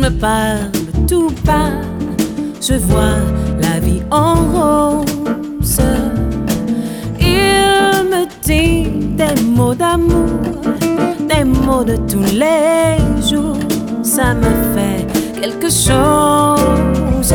me parle tout bas. Je vois la vie en rose. Il me dit des mots d'amour, des mots de tous les jours. Ça me fait quelque chose.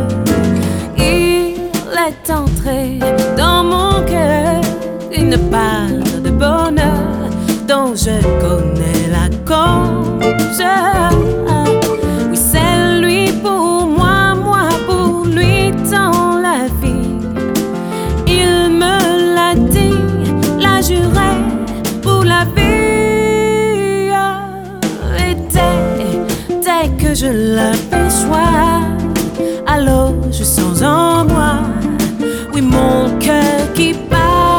Il est entré dans mon cœur une part de bonheur dont je connais la cause. Oui, c'est lui pour moi, moi pour lui dans la vie. Il me l'a dit, l'a juré pour la vie. Et dès que je l'aperçois, alors je sens en moi, oui, mon cœur qui bat.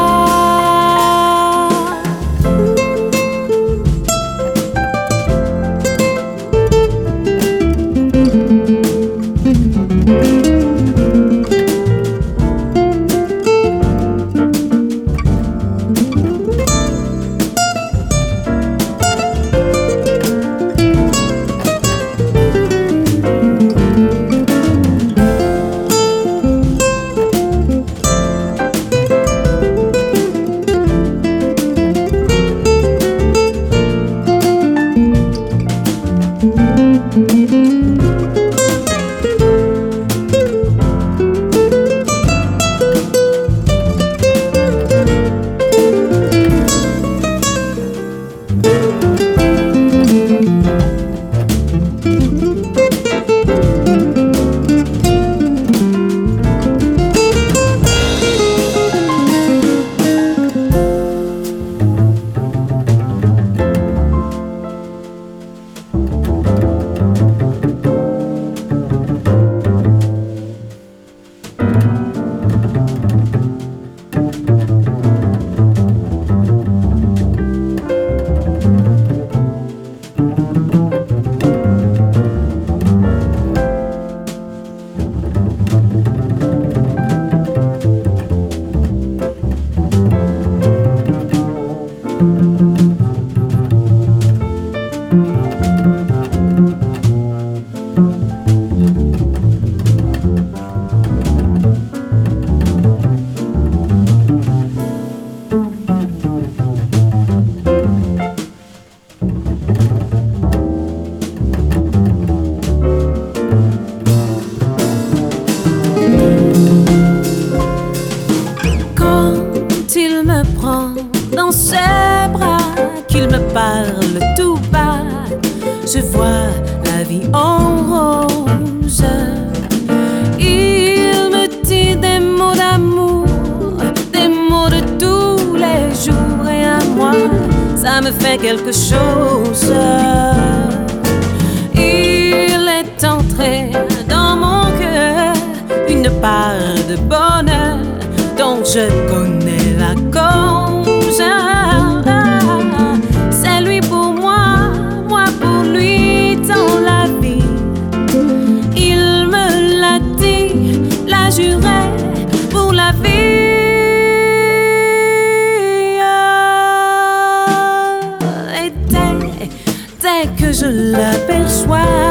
Dans ses bras, qu'il me parle tout bas, je vois la vie en rose. Il me dit des mots d'amour, des mots de tous les jours, et à moi, ça me fait quelque chose. Il est entré dans mon cœur une part de bonheur dont je connais la cause. C'est lui pour moi, moi pour lui dans la vie. Il me l'a dit, l'a juré pour la vie. Et dès que je l'aperçois,